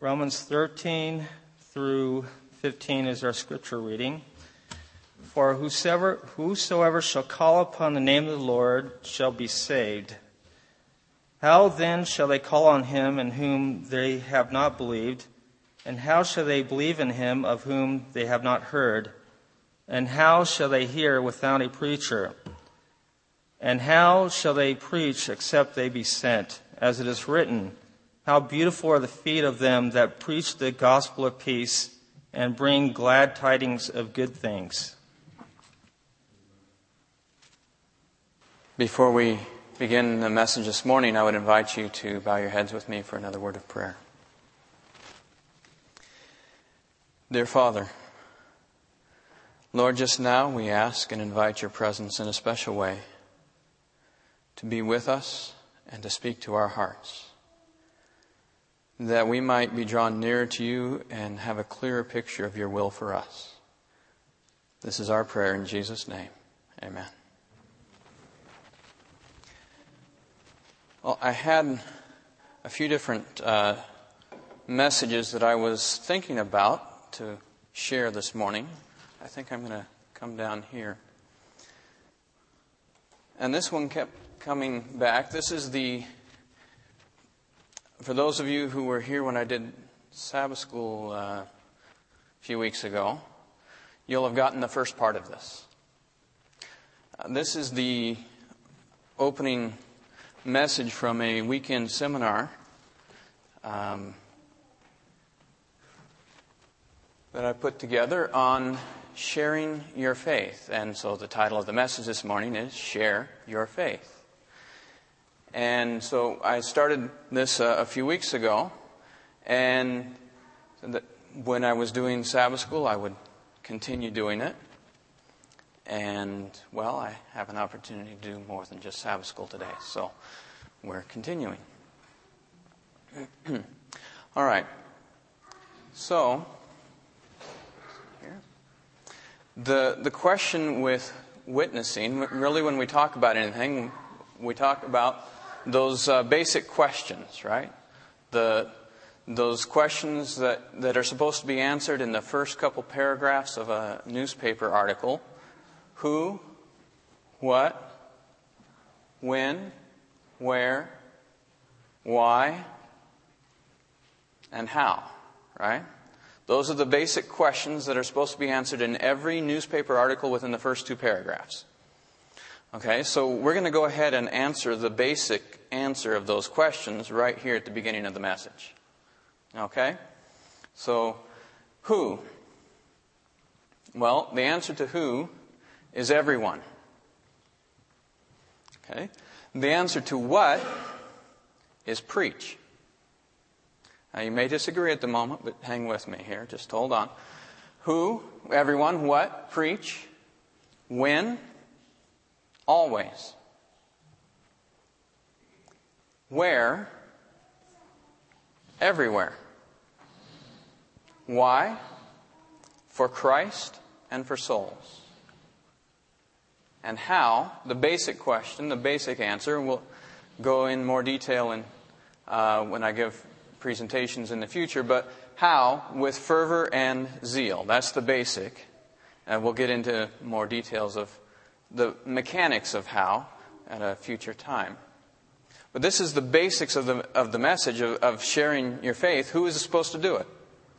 Romans 13 through 15 is our scripture reading. For whosoever shall call upon the name of the Lord shall be saved. How then shall they call on him in whom they have not believed? And how shall they believe in him of whom they have not heard? And how shall they hear without a preacher? And how shall they preach except they be sent? As it is written, how beautiful are the feet of them that preach the gospel of peace and bring glad tidings of good things. Before we begin the message this morning, I would invite you to bow your heads with me for another word of prayer. Dear Father, Lord, just now we ask and invite your presence in a special way to be with us and to speak to our hearts, that we might be drawn nearer to you and have a clearer picture of your will for us. This is our prayer in Jesus' name. Amen. Well, I had a few different messages that I was thinking about to share this morning. I think I'm going to come down here. And this one kept coming back. This is for those of you who were here when I did Sabbath school a few weeks ago, you'll have gotten the first part of this. This is the opening message from a weekend seminar that I put together on sharing your faith. And so the title of the message this morning is Share Your Faith. And so I started this a few weeks ago, and when I was doing Sabbath school, I would continue doing it. And, well, I have an opportunity to do more than just Sabbath school today, so we're continuing. All right. So, here. The question with witnessing, really when we talk about anything, we talk about those basic questions, right? Those questions that are supposed to be answered in the first couple paragraphs of a newspaper article. Who, what, when, where, why, and how, right? Those are the basic questions that are supposed to be answered in every newspaper article within the first two paragraphs. Okay, so we're going to go ahead and answer the basic answer of those questions right here at the beginning of the message. Okay? So, who? Well, the answer to who is everyone. Okay? The answer to what is preach. Now, you may disagree at the moment, but hang with me here. Just hold on. Who? Everyone. What? Preach. When? Always. Where? Everywhere. Why? For Christ and for souls. And how? The basic question, the basic answer. We'll go in more detail when I give presentations in the future. But how? With fervor and zeal. That's the basic. And we'll get into more details of the mechanics of how at a future time. But this is the basics of the message of sharing your faith. Who is supposed to do it?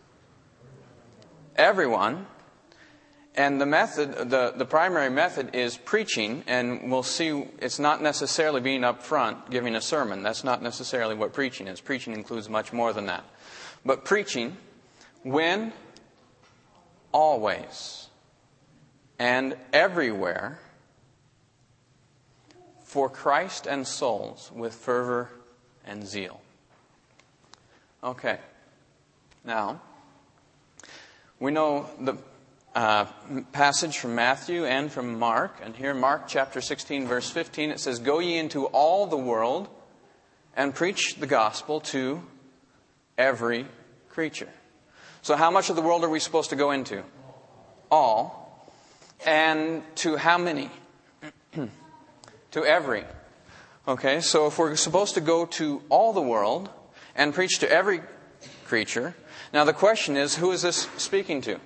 Everyone. And the method, the primary method is preaching, and we'll see it's not necessarily being up front, giving a sermon. That's not necessarily what preaching is. Preaching includes much more than that. But preaching, when, always, and everywhere, for Christ and souls, with fervor and zeal. Okay. Now, we know the passage from Matthew and from Mark. And here in Mark chapter 16, verse 15, it says, "Go ye into all the world and preach the gospel to every creature." So how much of the world are we supposed to go into? All. And to how many? To every. Okay, so if we're supposed to go to all the world and preach to every creature. Now the question is, who is this speaking to?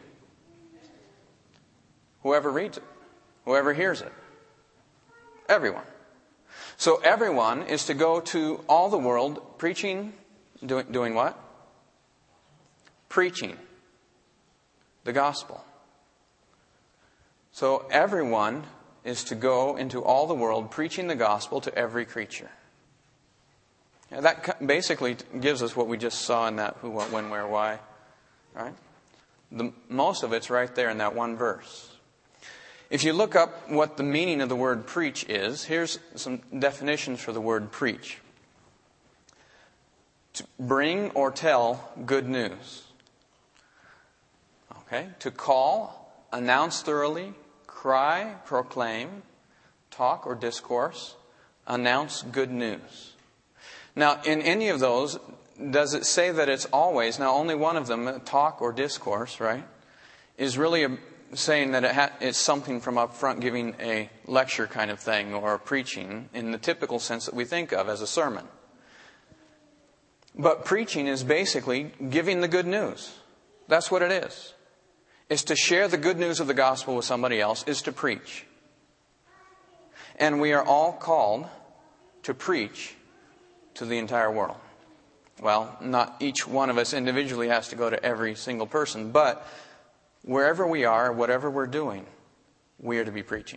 Whoever reads it. Whoever hears it. Everyone. So everyone is to go to all the world preaching, doing what? Preaching the gospel. So everyone is to go into all the world preaching the gospel to every creature. Now that basically gives us what we just saw in that who, what, when, where, why. Right? Most of it's right there in that one verse. If you look up what the meaning of the word preach is, here's some definitions for the word preach. To bring or tell good news. Okay? To call, announce thoroughly, cry, proclaim, talk or discourse, announce good news. Now, in any of those, does it say that it's always, now only one of them, talk or discourse, right, is really saying that it's something from up front giving a lecture kind of thing or preaching in the typical sense that we think of as a sermon. But preaching is basically giving the good news. That's what it is. Is to share the good news of the gospel with somebody else, is to preach. And we are all called to preach to the entire world. Well, not each one of us individually has to go to every single person, but wherever we are, whatever we're doing, we are to be preaching.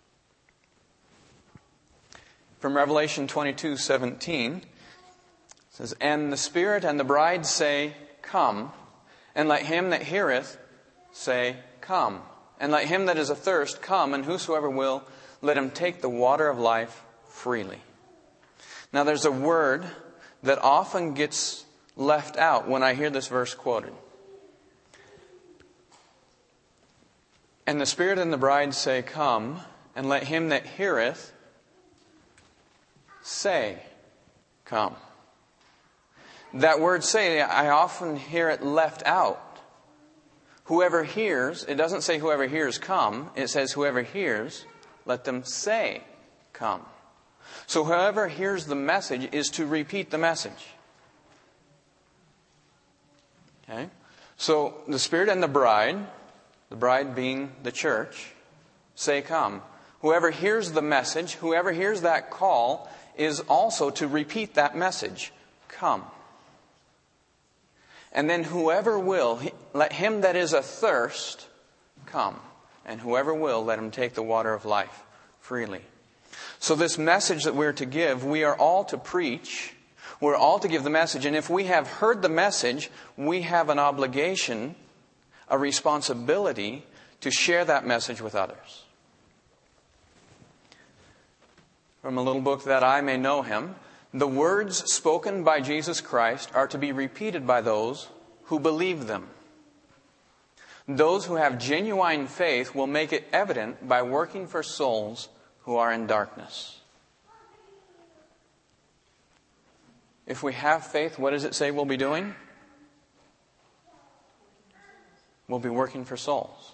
From Revelation 22:17, it says, "And the Spirit and the bride say, Come, and let him that heareth say, Come, and let him that is athirst come, and whosoever will, let him take the water of life freely." Now there's a word that often gets left out when I hear this verse quoted. "And the Spirit and the bride say, Come, and let him that heareth say, Come." That word say, I often hear it left out. Whoever hears, it doesn't say whoever hears come, it says whoever hears, let them say, Come. So whoever hears the message is to repeat the message. Okay? So the Spirit and the bride being the church, say, Come. Whoever hears the message, whoever hears that call, is also to repeat that message, Come. And then whoever will, let him that is athirst come. And whoever will, let him take the water of life freely. So this message that we're to give, we are all to preach. We're all to give the message. And if we have heard the message, we have an obligation, a responsibility to share that message with others. From a little book, That I May Know Him, the words spoken by Jesus Christ are to be repeated by those who believe them. Those who have genuine faith will make it evident by working for souls who are in darkness. If we have faith, what does it say we'll be doing? We'll be working for souls.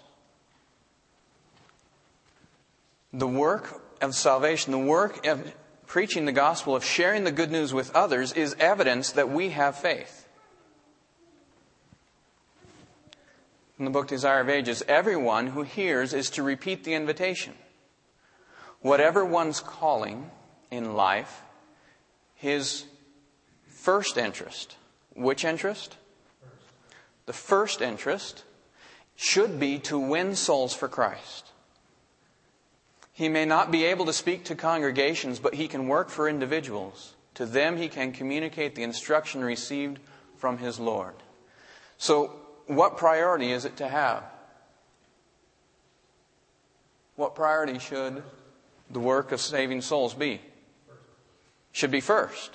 The work of salvation, the work of preaching the gospel, of sharing the good news with others, is evidence that we have faith. In the book Desire of Ages, everyone who hears is to repeat the invitation. Whatever one's calling in life, his first interest, which interest? The first interest should be to win souls for Christ. He may not be able to speak to congregations, but he can work for individuals. To them he can communicate the instruction received from his Lord. So, what priority is it to have? What priority should the work of saving souls be? Should be first.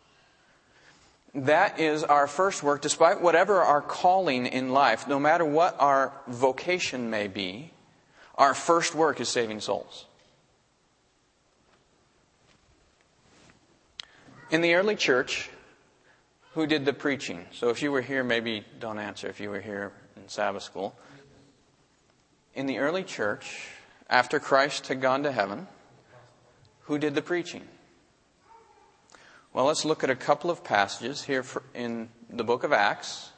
That is our first work, despite whatever our calling in life, no matter what our vocation may be, our first work is saving souls. In the early church, who did the preaching? So if you were here, maybe don't answer if you were here in Sabbath school. In the early church, after Christ had gone to heaven, who did the preaching? Well, let's look at a couple of passages here in the book of Acts.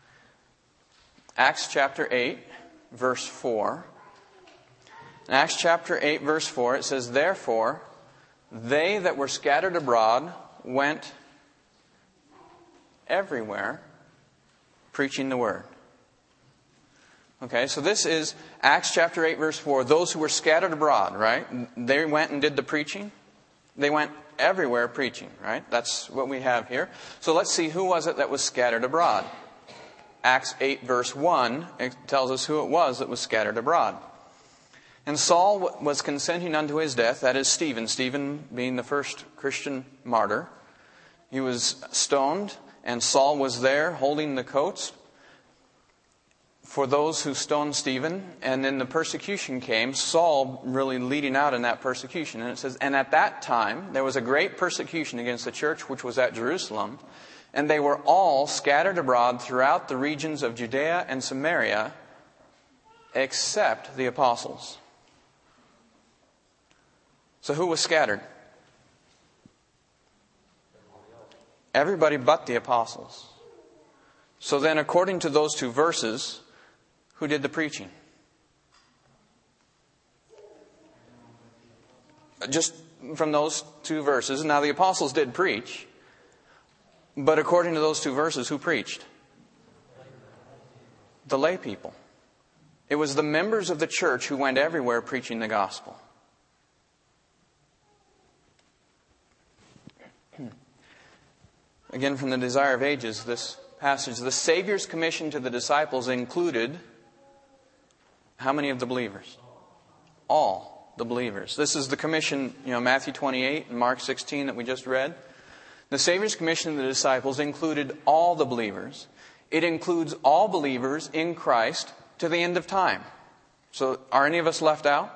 Acts chapter 8, verse 4. In Acts chapter 8, verse 4, it says, "Therefore, they that were scattered abroad went everywhere preaching the word." Okay, so this is Acts chapter 8, verse 4. Those who were scattered abroad, right? They went and did the preaching. They went everywhere preaching, right? That's what we have here. So let's see, who was it that was scattered abroad? Acts 8, verse 1, it tells us who it was that was scattered abroad. "And Saul was consenting unto his death," that is Stephen. Stephen being the first Christian martyr. He was stoned, and Saul was there holding the coats for those who stoned Stephen. And then the persecution came, Saul really leading out in that persecution. And it says, "And at that time there was a great persecution against the church which was at Jerusalem. And they were all scattered abroad throughout the regions of Judea and Samaria, except the apostles." So who was scattered? Everybody but the apostles. So then, according to those two verses, who did the preaching? Just from those two verses. Now, the apostles did preach. But according to those two verses, who preached? The lay people. It was the members of the church who went everywhere preaching the gospel. Again, from the Desire of Ages, this passage, the Savior's commission to the disciples included how many of the believers? All the believers. This is the commission, Matthew 28 and Mark 16 that we just read. The Savior's commission to the disciples included all the believers. It includes all believers in Christ to the end of time. So are any of us left out?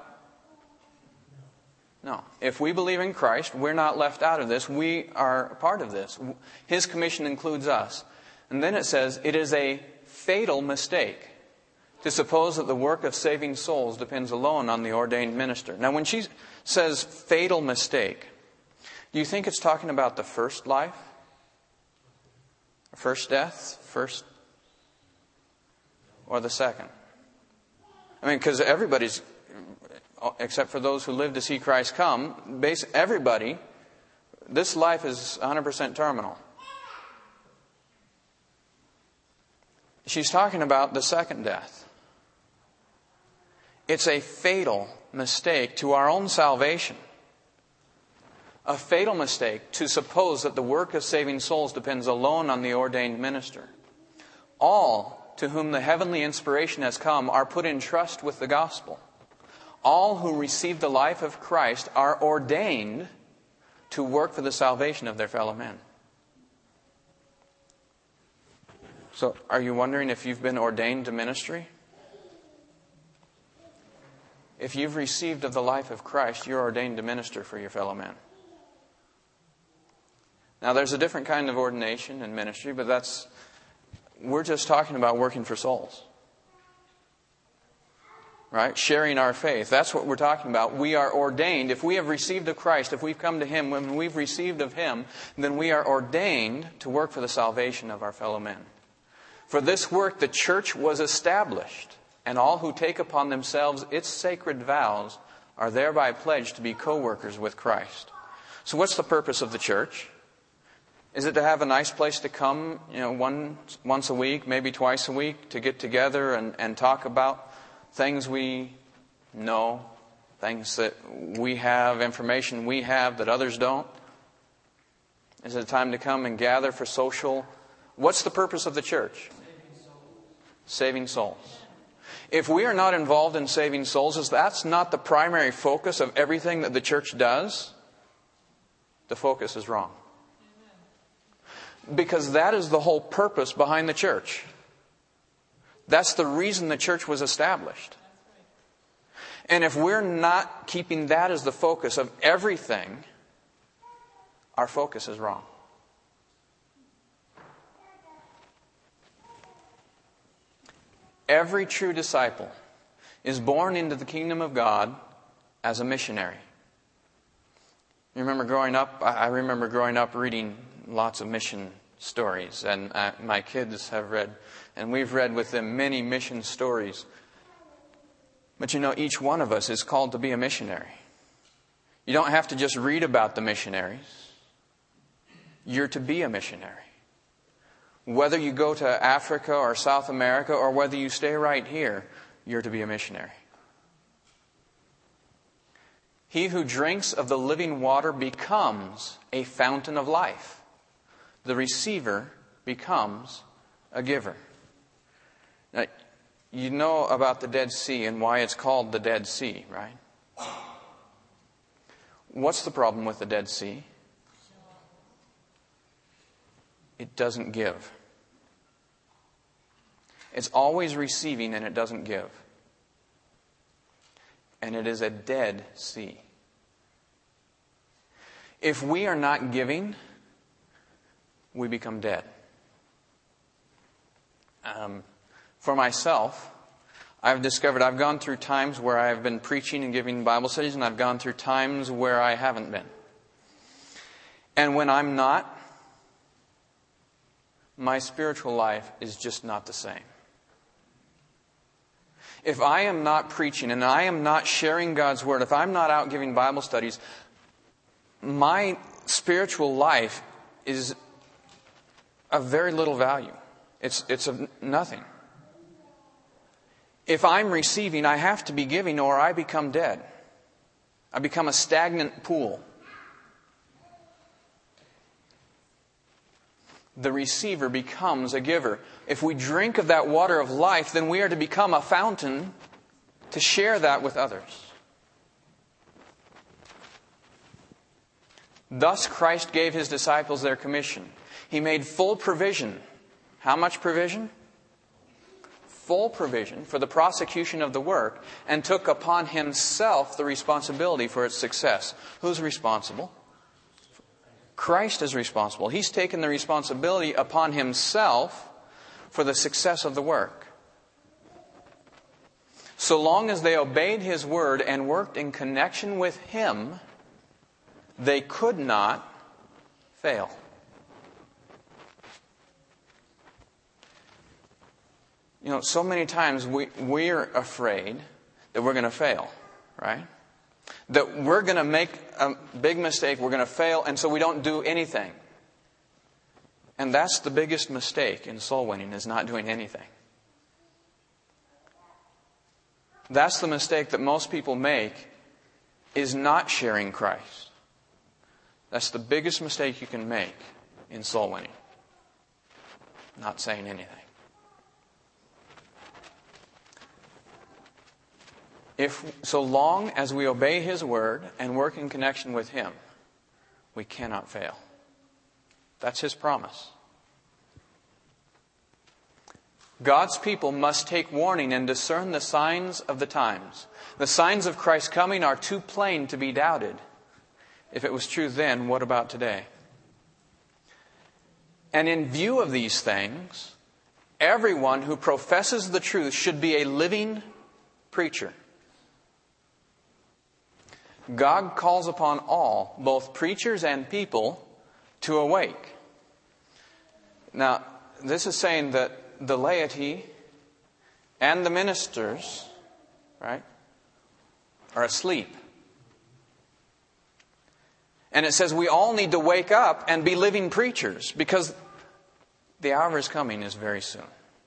No. If we believe in Christ, we're not left out of this. We are a part of this. His commission includes us. And then it says, it is a fatal mistake to suppose that the work of saving souls depends alone on the ordained minister. Now, when she says fatal mistake, do you think it's talking about the first life? First death? First? Or the second? I mean, because everybody's, except for those who live to see Christ come, everybody, this life is 100% terminal. She's talking about the second death. It's a fatal mistake to our own salvation. A fatal mistake to suppose that the work of saving souls depends alone on the ordained minister. All to whom the heavenly inspiration has come are put in trust with the gospel. All who receive the life of Christ are ordained to work for the salvation of their fellow men. So, are you wondering if you've been ordained to ministry? If you've received of the life of Christ, you're ordained to minister for your fellow men. Now, there's a different kind of ordination and ministry, but we're just talking about working for souls. Right? Sharing our faith. That's what we're talking about. We are ordained. If we have received of Christ, if we've come to Him, when we've received of Him, then we are ordained to work for the salvation of our fellow men. For this work, the church was established, and all who take upon themselves its sacred vows are thereby pledged to be co-workers with Christ. So what's the purpose of the church? Is it to have a nice place to come, once a week, maybe twice a week, to get together and talk about things we know, things that we have, information we have that others don't? Is it a time to come and gather for social? What's the purpose of the church? Saving souls. If we are not involved in saving souls, if that's not the primary focus of everything that the church does, the focus is wrong. Because that is the whole purpose behind the church. That's the reason the church was established. And if we're not keeping that as the focus of everything, our focus is wrong. Every true disciple is born into the kingdom of God as a missionary. You remember growing up? I remember growing up reading lots of mission stories. And my kids have read, and we've read with them many mission stories. But each one of us is called to be a missionary. You don't have to just read about the missionaries. You're to be a missionary. Whether you go to Africa or South America or whether you stay right here, you're to be a missionary. He who drinks of the living water becomes a fountain of life. The receiver becomes a giver. Now, you know about the Dead Sea and why it's called the Dead Sea, right? What's the problem with the Dead Sea? It doesn't give. It's always receiving and it doesn't give. And it is a dead sea. If we are not giving, we become dead. For myself, I've discovered I've gone through times where I've been preaching and giving Bible studies, and I've gone through times where I haven't been. And when I'm not, my spiritual life is just not the same. If I am not preaching and I am not sharing God's Word, if I'm not out giving Bible studies, my spiritual life is of very little value. It's of nothing. If I'm receiving, I have to be giving or I become dead. I become a stagnant pool. The receiver becomes a giver. If we drink of that water of life, then we are to become a fountain to share that with others. Thus Christ gave His disciples their commission. He made full provision. How much provision? Full provision for the prosecution of the work, and took upon Himself the responsibility for its success. Who's responsible? Christ is responsible. He's taken the responsibility upon Himself for the success of the work. So long as they obeyed His word and worked in connection with Him, they could not fail. So many times we're afraid that we're going to fail, right? That we're going to make a big mistake, we're going to fail, and so we don't do anything. And that's the biggest mistake in soul winning, is not doing anything. That's the mistake that most people make, is not sharing Christ. That's the biggest mistake you can make in soul winning. Not saying anything. So long as we obey His word and work in connection with Him, we cannot fail. That's His promise. God's people must take warning and discern the signs of the times. The signs of Christ's coming are too plain to be doubted. If it was true then, what about today? And in view of these things, everyone who professes the truth should be a living preacher. God calls upon all, both preachers and people, to awake. Now, this is saying that the laity and the ministers, right, are asleep. And it says we all need to wake up and be living preachers, because the hour is coming is very soon.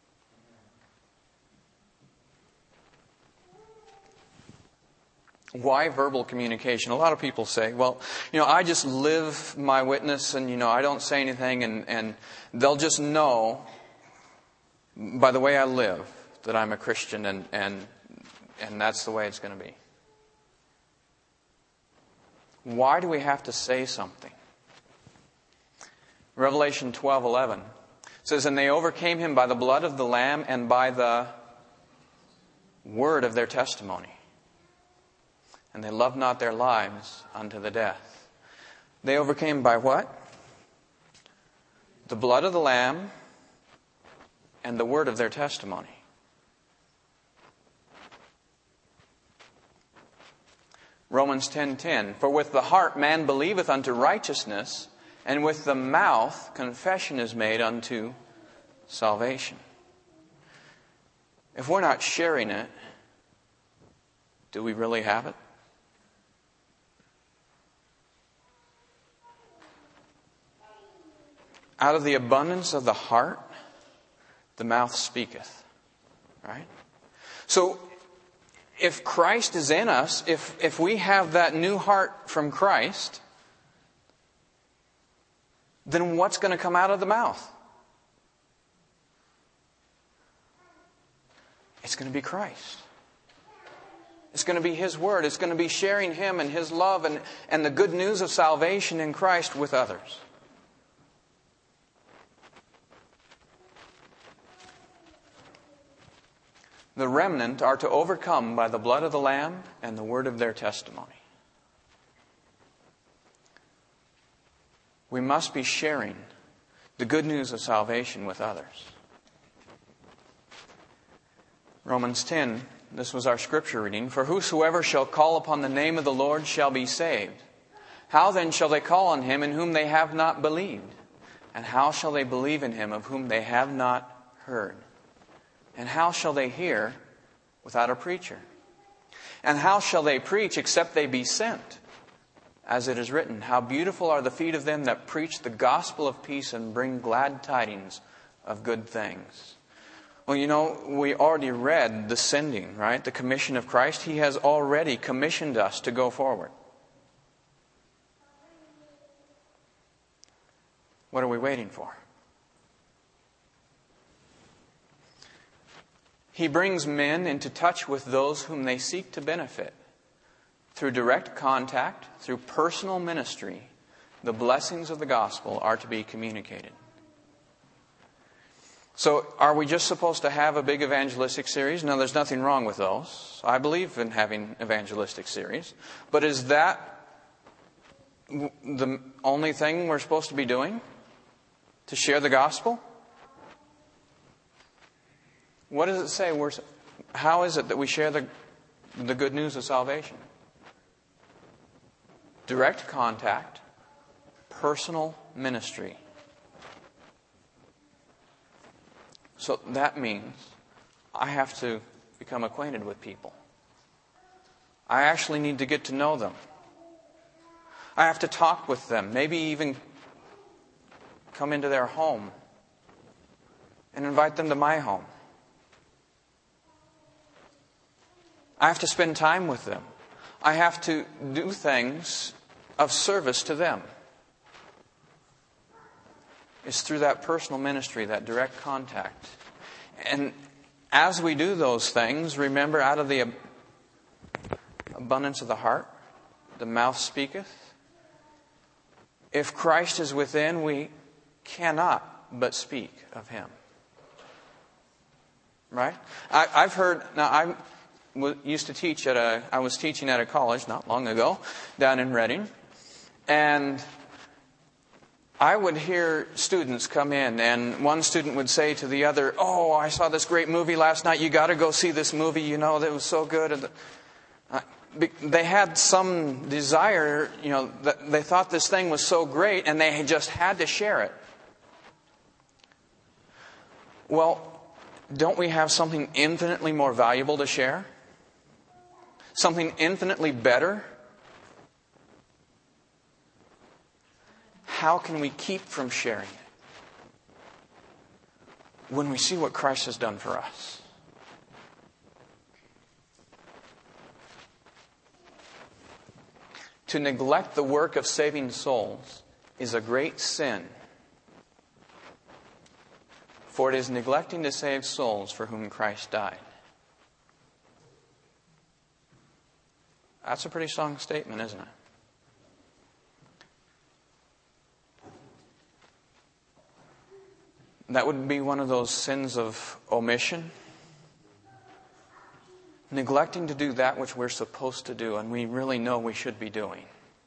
Why verbal communication? A lot of people say, well, I just live my witness and, I don't say anything, and they'll just know by the way I live that I'm a Christian, and that's the way it's going to be. Why do we have to say something? Revelation 12:11 says, and they overcame him by the blood of the Lamb and by the word of their testimony. And they loved not their lives unto the death. They overcame by what? The blood of the Lamb and the word of their testimony. Romans 10:10. For with the heart man believeth unto righteousness, And with the mouth, confession is made unto salvation. If we're not sharing it, do we really have it? Out of the abundance of the heart, the mouth speaketh. Right? So, if Christ is in us, if we have that new heart from Christ, then what's going to come out of the mouth? It's going to be Christ. It's going to be His Word. It's going to be sharing Him and His love and the good news of salvation in Christ with others. The remnant are to overcome by the blood of the Lamb and the word of their testimony. We must be sharing the good news of salvation with others. Romans 10, this was our scripture reading. For whosoever shall call upon the name of the Lord shall be saved. How then shall they call on Him in whom they have not believed? And how shall they believe in Him of whom they have not heard? And how shall they hear without a preacher? And how shall they preach except they be sent? As it is written, how beautiful are the feet of them that preach the gospel of peace and bring glad tidings of good things. Well, we already read the sending, right? The commission of Christ. He has already commissioned us to go forward. What are we waiting for? He brings men into touch with those whom they seek to benefit. Through direct contact, through personal ministry, the blessings of the gospel are to be communicated. So, are we just supposed to have a big evangelistic series? No, there's nothing wrong with those. I believe in having evangelistic series. But is that the only thing we're supposed to be doing? To share the gospel? What does it say? How is it that we share the good news of salvation? Direct contact, personal ministry. So that means I have to become acquainted with people. I actually need to get to know them. I have to talk with them, maybe even come into their home and invite them to my home. I have to spend time with them. I have to do things of service to them. It's through that personal ministry, that direct contact. And as we do those things, remember, out of the abundance of the heart, the mouth speaketh. If Christ is within, we cannot but speak of Him. Right? I've heard, now I used to teach I was teaching at a college not long ago down in Redding, and I would hear students come in, and one student would say to the other, "Oh, I saw this great movie last night. You got to go see this movie. That was so good." And they had some desire, that they thought this thing was so great, and they just had to share it. Well, don't we have something infinitely more valuable to share? Something infinitely better? How can we keep from sharing it when we see what Christ has done for us? To neglect the work of saving souls is a great sin, for it is neglecting to save souls for whom Christ died. That's a pretty strong statement, isn't it? That would be one of those sins of omission. Neglecting to do that which we're supposed to do and we really know we should be doing.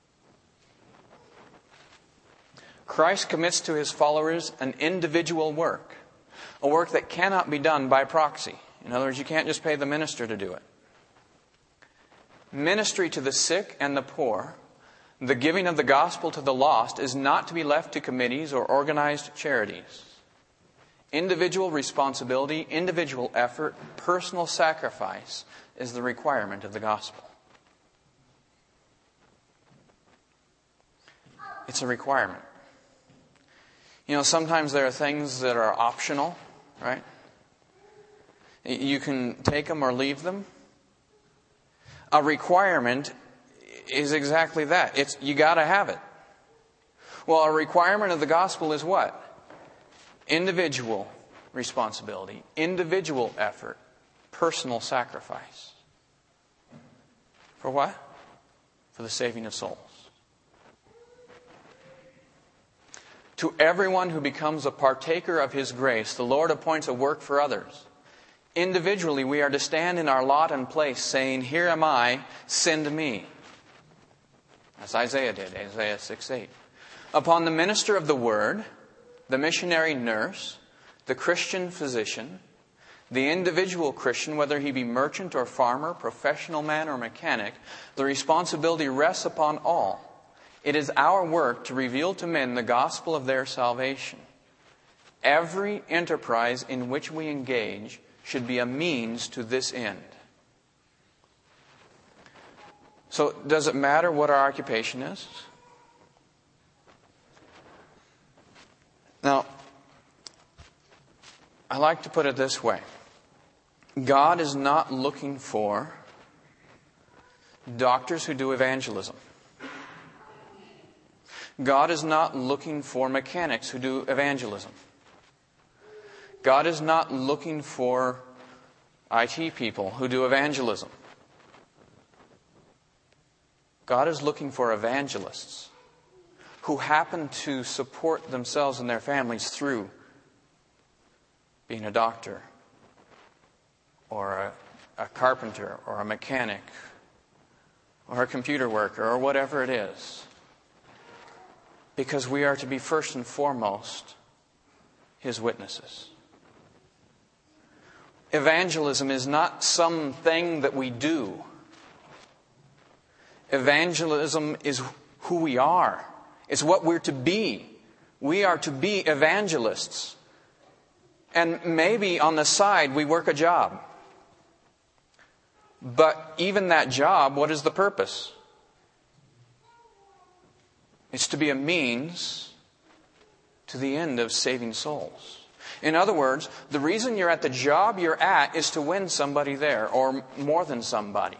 Christ commits to His followers an individual work. A work that cannot be done by proxy. In other words, you can't just pay the minister to do it. Ministry to the sick and the poor The giving of the gospel to the lost is not to be left to committees or organized charities. Individual responsibility, individual effort, personal sacrifice is the requirement of the gospel. It's a requirement. Sometimes there are things that are optional, right? You can take them or leave them. A requirement is exactly that. You got to have it. Well, a requirement of the gospel is what? Individual responsibility, individual effort, personal sacrifice. For what? For the saving of souls. To everyone who becomes a partaker of His grace, the Lord appoints a work for others. Individually, we are to stand in our lot and place, saying, "Here am I, send me." As Isaiah did, Isaiah 6:8. Upon the minister of the word, the missionary nurse, the Christian physician, the individual Christian, whether he be merchant or farmer, professional man or mechanic, the responsibility rests upon all. It is our work to reveal to men the gospel of their salvation. Every enterprise in which we engage should be a means to this end. So, does it matter what our occupation is? Now, I like to put it this way. God is not looking for doctors who do evangelism. God is not looking for mechanics who do evangelism. God is not looking for IT people who do evangelism. God is looking for evangelists who happen to support themselves and their families through being a doctor or a carpenter or a mechanic or a computer worker or whatever it is. Because we are to be first and foremost His witnesses. Evangelism is not something that we do. Evangelism is who we are. It's what we're to be. We are to be evangelists. And maybe on the side we work a job. But even that job, what is the purpose? It's to be a means to the end of saving souls. In other words, the reason you're at the job you're at is to win somebody there, or more than somebody.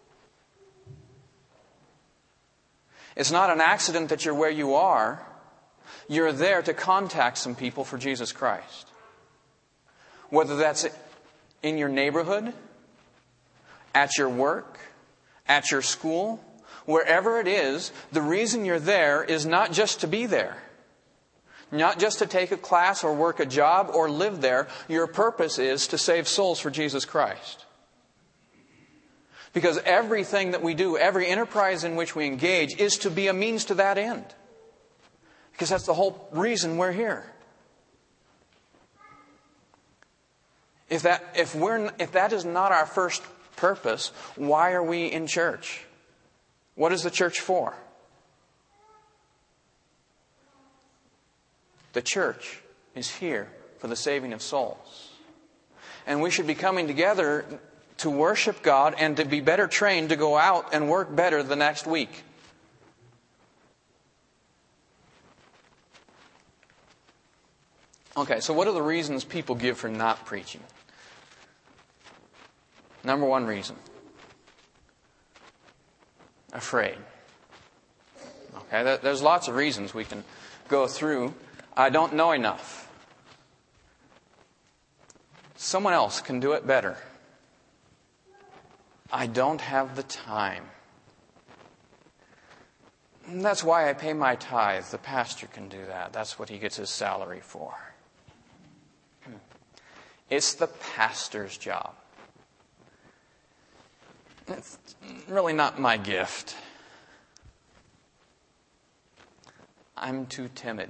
It's not an accident that you're where you are. You're there to contact some people for Jesus Christ. Whether that's in your neighborhood, at your work, at your school, wherever it is, the reason you're there is not just to be there. Not just to take a class or work a job or live there. Your purpose is to save souls for Jesus Christ. Because everything that we do, every enterprise in which we engage, is to be a means to that end. Because that's the whole reason we're here. If that is not our first purpose, why are we in church? What is the church for? The church is here for the saving of souls. And we should be coming together to worship God and to be better trained to go out and work better the next week. Okay, so what are the reasons people give for not preaching? Number one reason. Afraid. Okay, there's lots of reasons we can go through. I don't know enough. Someone else can do it better. I don't have the time. And that's why I pay my tithe. The pastor can do that. That's what he gets his salary for. It's the pastor's job. It's really not my gift. I'm too timid.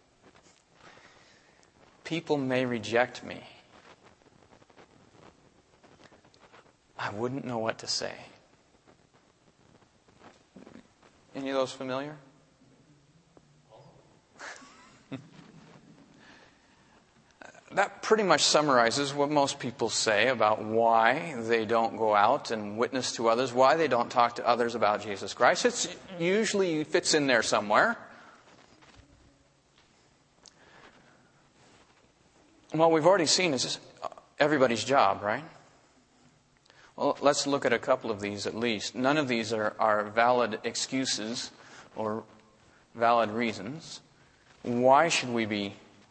People may reject me. I wouldn't know what to say. Any of those familiar? That pretty much summarizes what most people say about why they don't go out and witness to others, why they don't talk to others about Jesus Christ. It usually fits in there somewhere. What we've already seen is everybody's job, right? Well, let's look at a couple of these at least. None of these are valid excuses or valid reasons. Why should we be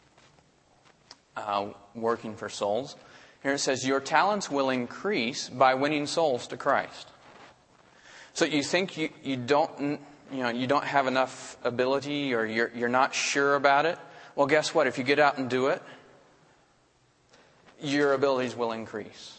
working for souls? Here it says, your talents will increase by winning souls to Christ. So you think you don't have enough ability, or you're not sure about it? Well, guess what? If you get out and do it, your abilities will increase.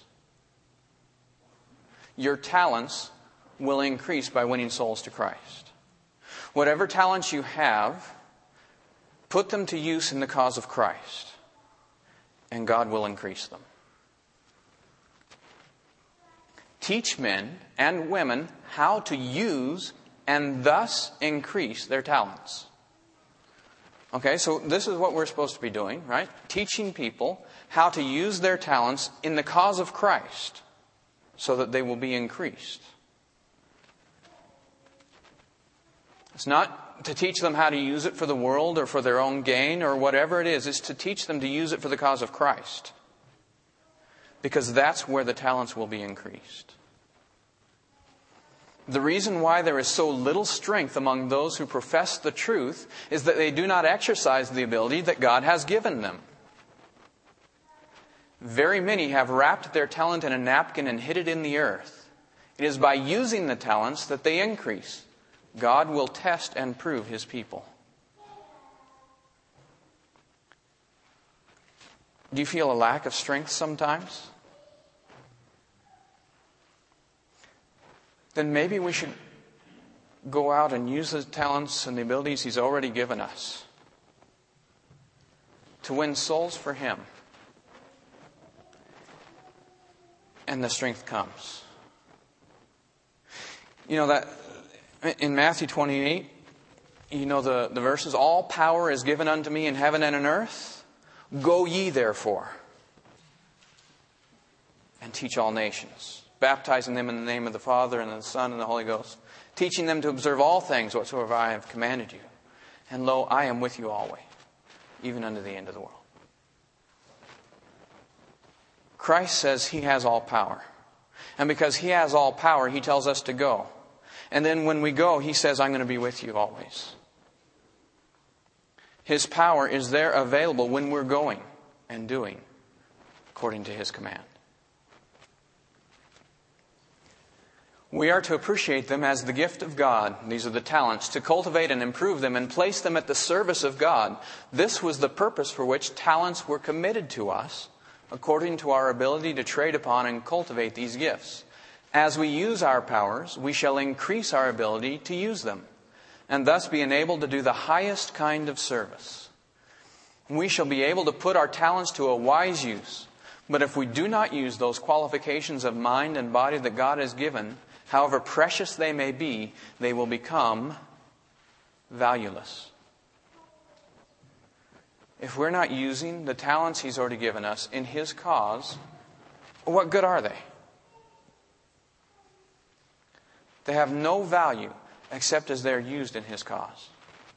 Your talents will increase by winning souls to Christ. Whatever talents you have, put them to use in the cause of Christ, and God will increase them. Teach men and women how to use and thus increase their talents. Okay, so this is what we're supposed to be doing, right? Teaching people how to use their talents in the cause of Christ so that they will be increased. It's not to teach them how to use it for the world or for their own gain or whatever it is. It's to teach them to use it for the cause of Christ. Because that's where the talents will be increased. The reason why there is so little strength among those who profess the truth is that they do not exercise the ability that God has given them. Very many have wrapped their talent in a napkin and hid it in the earth. It is by using the talents that they increase. God will test and prove His people. Do you feel a lack of strength sometimes? Then maybe we should go out and use the talents and the abilities He's already given us to win souls for Him. And the strength comes. You know that in Matthew 28, you know the verses, all power is given unto me in heaven and in earth. Go ye therefore and teach all nations, baptizing them in the name of the Father and of the Son and the Holy Ghost, teaching them to observe all things whatsoever I have commanded you. And lo, I am with you always, even unto the end of the world. Christ says He has all power. And because He has all power, He tells us to go. And then when we go, He says, I'm going to be with you always. His power is there available when we're going and doing according to His command. We are to appreciate them as the gift of God. These are the talents, to cultivate and improve them and place them at the service of God. This was the purpose for which talents were committed to us, according to our ability to trade upon and cultivate these gifts. As we use our powers, we shall increase our ability to use them, and thus be enabled to do the highest kind of service. We shall be able to put our talents to a wise use, but if we do not use those qualifications of mind and body that God has given, however precious they may be, they will become valueless. If we're not using the talents He's already given us in His cause, what good are they? They have no value except as they're used in His cause.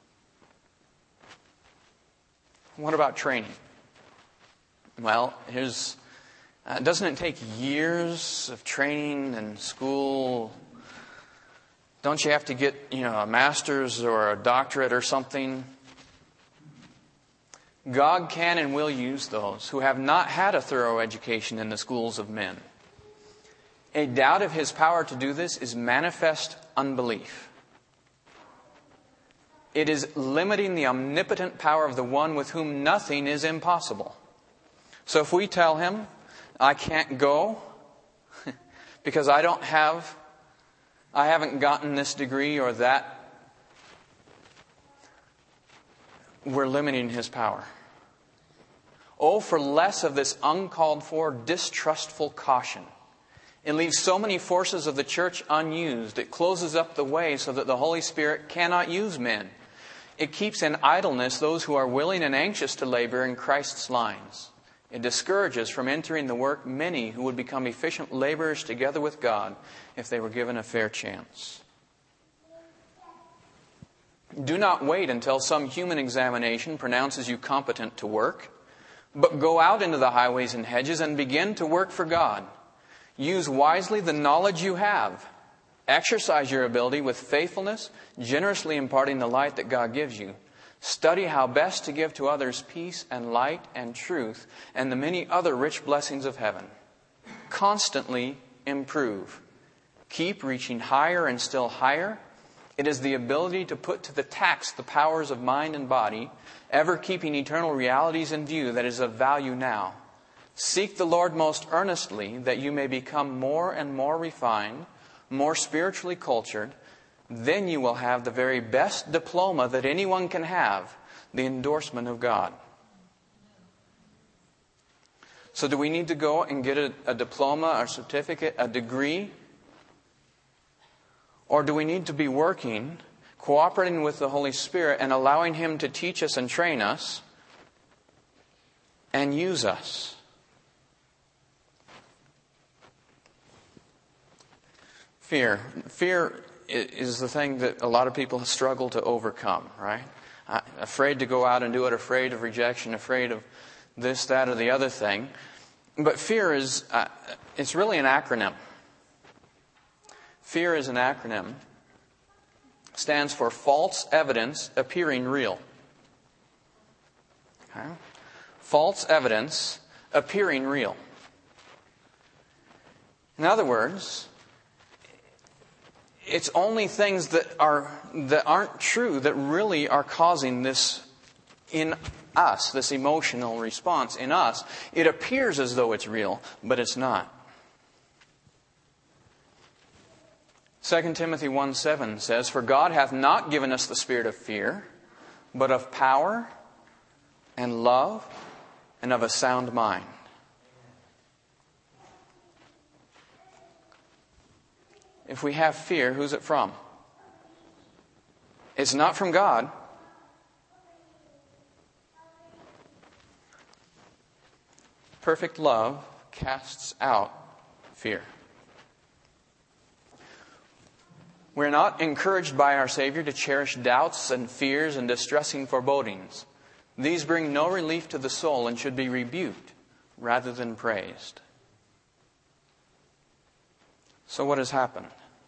What about training? Well, doesn't it take years of training and school? Don't you have to get, a master's or a doctorate or something? God can and will use those who have not had a thorough education in the schools of men. A doubt of His power to do this is manifest unbelief. It is limiting the omnipotent power of the one with whom nothing is impossible. So if we tell Him, I can't go because I haven't gotten this degree or that, we're limiting His power. Oh, for less of this uncalled for, distrustful caution It leaves so many forces of the church unused. It closes up the way so that the Holy Spirit cannot use men. It keeps in idleness those who are willing and anxious to labor in Christ's lines. It discourages from entering the work many who would become efficient laborers together with God if they were given a fair chance. Do not wait until some human examination pronounces you competent to work, but go out into the highways and hedges and begin to work for God. Use wisely the knowledge you have. Exercise your ability with faithfulness, generously imparting the light that God gives you. Study how best to give to others peace and light and truth and the many other rich blessings of heaven. Constantly improve. Keep reaching higher and still higher. It is the ability to put to the tax the powers of mind and body, ever keeping eternal realities in view that is of value now. Seek the Lord most earnestly that you may become more and more refined, more spiritually cultured. Then you will have the very best diploma that anyone can have, the endorsement of God. So do we need to go and get a diploma, a certificate, a degree? Or do we need to be working, cooperating with the Holy Spirit and allowing Him to teach us and train us and use us? Fear. Fear is the thing that a lot of people struggle to overcome, right? Afraid to go out and do it, afraid of rejection, afraid of this, that, or the other thing. But fear is, it's really an acronym. Fear is an acronym. Stands for false evidence appearing real. Okay? False evidence appearing real. In other words, it's only things that aren't true that really are causing this in us, this emotional response in us. It appears as though it's real, but it's not. 2 Timothy 1:7 says, "For God hath not given us the spirit of fear, but of power and love and of a sound mind." If we have fear, who's it from? It's not from God. Perfect love casts out fear. We're not encouraged by our Savior to cherish doubts and fears and distressing forebodings. These bring no relief to the soul and should be rebuked rather than praised. So what has happened?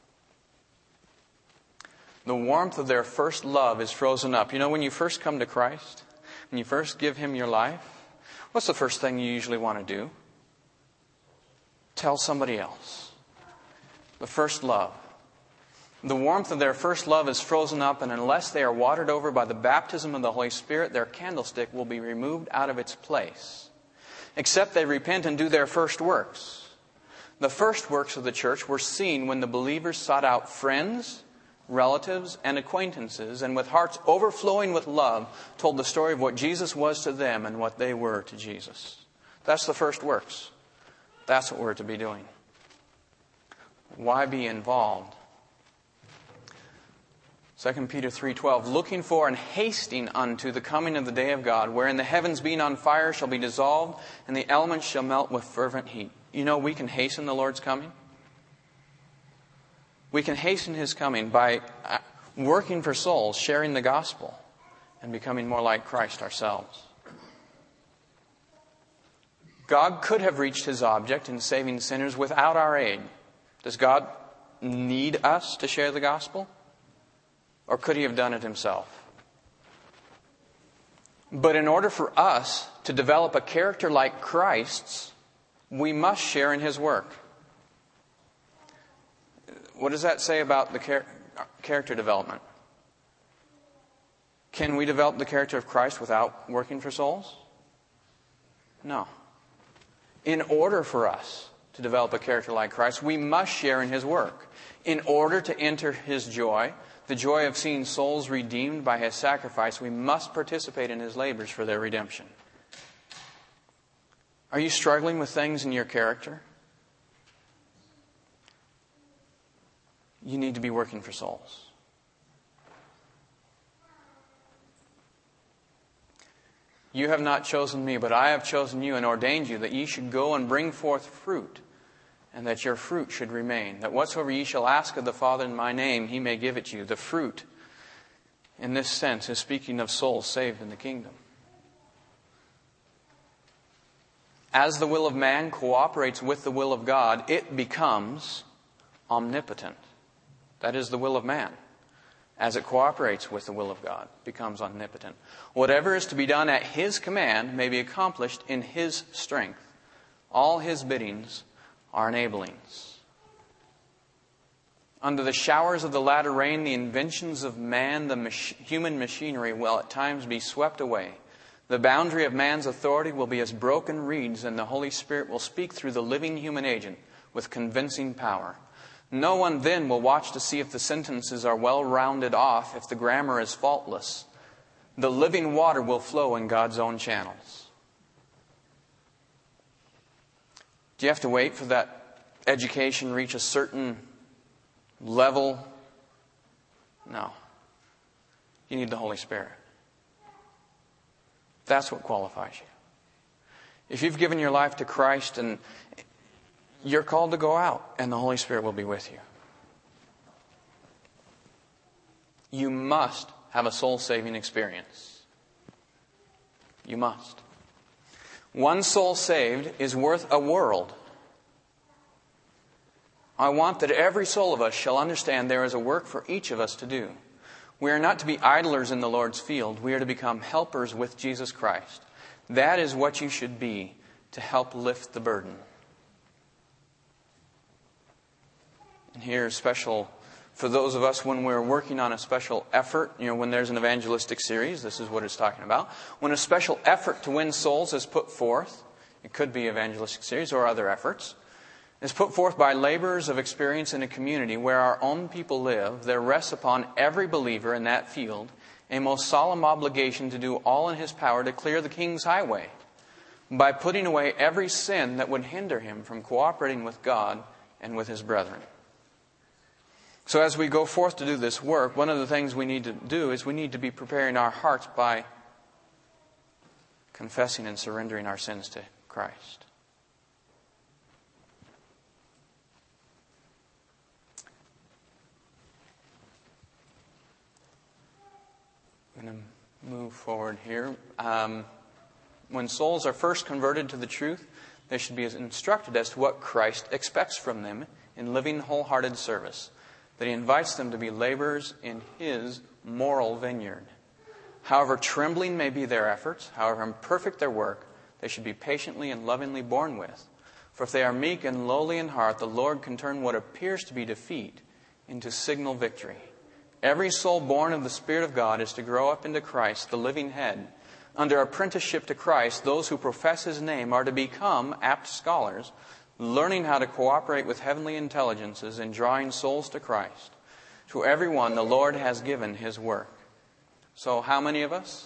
The warmth of their first love is frozen up. You know, when you first come to Christ, when you first give Him your life, what's the first thing you usually want to do? Tell somebody else. The first love. The warmth of their first love is frozen up, and unless they are watered over by the baptism of the Holy Spirit, their candlestick will be removed out of its place. Except they repent and do their first works. The first works of the church were seen when the believers sought out friends, relatives, and acquaintances, and with hearts overflowing with love, told the story of what Jesus was to them and what they were to Jesus. That's the first works. That's what we're to be doing. Why be involved? 2 Peter 3:12, "Looking for and hasting unto the coming of the day of God, wherein the heavens being on fire shall be dissolved, and the elements shall melt with fervent heat." You know, we can hasten the Lord's coming. We can hasten His coming by working for souls, sharing the gospel, and becoming more like Christ ourselves. God could have reached His object in saving sinners without our aid. Does God need us to share the gospel? Or could He have done it Himself? But in order for us to develop a character like Christ's, we must share in His work. What does that say about the character development? Can we develop the character of Christ without working for souls? No. In order for us to develop a character like Christ, we must share in His work. In order to enter His joy, the joy of seeing souls redeemed by His sacrifice, we must participate in His labors for their redemption. Are you struggling with things in your character? you need to be working for souls. You have not chosen me, but I have chosen you and ordained you that ye should go and bring forth fruit, and that your fruit should remain. That whatsoever ye shall ask of the Father in my name, he may give it you. The fruit, in this sense, is speaking of souls saved in the kingdom. As the will of man cooperates with the will of God, it becomes omnipotent. That is the will of man. As it cooperates with the will of God, becomes omnipotent. Whatever is to be done at His command may be accomplished in His strength. All His biddings are enablings. Under the showers of the latter rain, the inventions of man, the human machinery, will at times be swept away. The boundary of man's authority will be as broken reeds, and the Holy Spirit will speak through the living human agent with convincing power. No one then will watch to see if the sentences are well rounded off, if the grammar is faultless. The living water will flow in God's own channels. Do you have to wait for that education reach a certain level? No. You need the Holy Spirit. That's what qualifies you. If you've given your life to Christ, and you're called to go out, and the Holy Spirit will be with you. You must have a soul-saving experience. You must. One soul saved is worth a world. I want that every soul of us shall understand there is a work for each of us to do. We are not to be idlers in the Lord's field. We are to become helpers with Jesus Christ. That is what you should be to help lift the burden. And here's special for those of us when we're working on a special effort. When there's an evangelistic series, this is what it's talking about. When a special effort to win souls is put forth, it could be evangelistic series or other efforts, is put forth by laborers of experience in a community where our own people live, there rests upon every believer in that field a most solemn obligation to do all in his power to clear the King's highway by putting away every sin that would hinder him from cooperating with God and with his brethren. So as we go forth to do this work, one of the things we need to do is we need to be preparing our hearts by confessing and surrendering our sins to Christ. I'm going to move forward here. When souls are first converted to the truth, they should be instructed as to what Christ expects from them in living wholehearted service. That He invites them to be laborers in His moral vineyard. However trembling may be their efforts, however imperfect their work, they should be patiently and lovingly borne with. For if they are meek and lowly in heart, the Lord can turn what appears to be defeat into signal victory. Every soul born of the Spirit of God is to grow up into Christ, the living head. Under apprenticeship to Christ, those who profess His name are to become apt scholars, learning how to cooperate with heavenly intelligences in drawing souls to Christ. To everyone the Lord has given His work. So how many of us?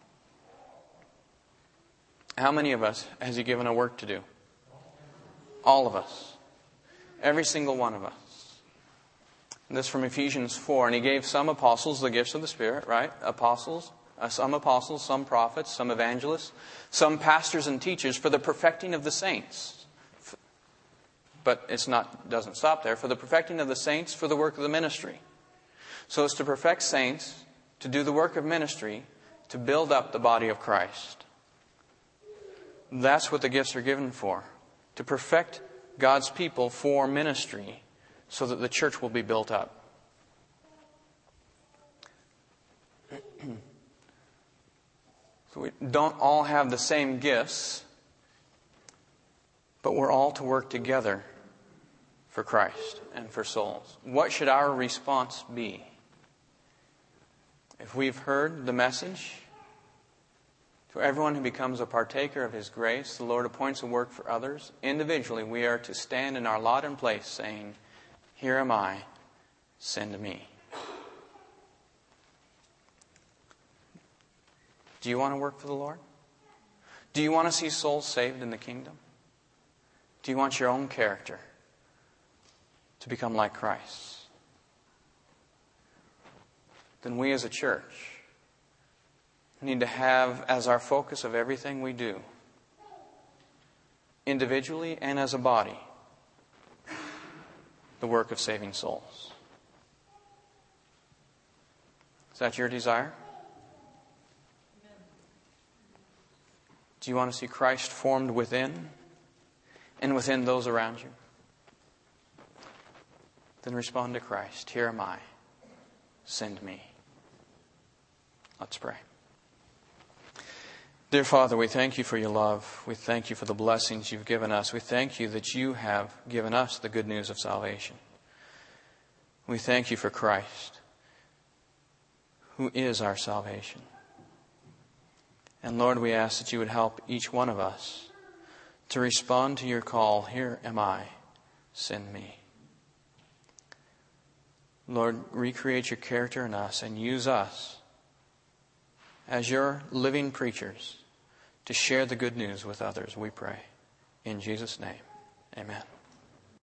How many of us has He given a work to do? All of us. Every single one of us. And this from Ephesians 4. And He gave some apostles the gifts of the Spirit, right? Some apostles, some prophets, some evangelists, some pastors and teachers for the perfecting of the saints. But doesn't stop there. For the perfecting of the saints, for the work of the ministry. So it's to perfect saints, to do the work of ministry, to build up the body of Christ. That's what the gifts are given for. To perfect God's people for ministry, so that the church will be built up. So we don't all have the same gifts, but we're all to work together for Christ and for souls. What should our response be? If we've heard the message, to everyone who becomes a partaker of His grace, the Lord appoints a work for others. Individually, we are to stand in our lot and place saying, "Here am I, send me." Do you want to work for the Lord? Do you want to see souls saved in the kingdom? Do you want your own character to become like Christ? then we as a church need to have as our focus of everything we do, individually and as a body, the work of saving souls. Is that your desire? Do you want to see Christ formed within and within those around you? Then respond to Christ. Here am I. Send me. Let's pray. Dear Father, we thank you for your love. We thank you for the blessings you've given us. We thank you that you have given us the good news of salvation. We thank you for Christ, who is our salvation. And Lord, we ask that you would help each one of us to respond to your call, here am I, send me. Lord, recreate your character in us and use us as your living preachers to share the good news with others, we pray. In Jesus' name, amen.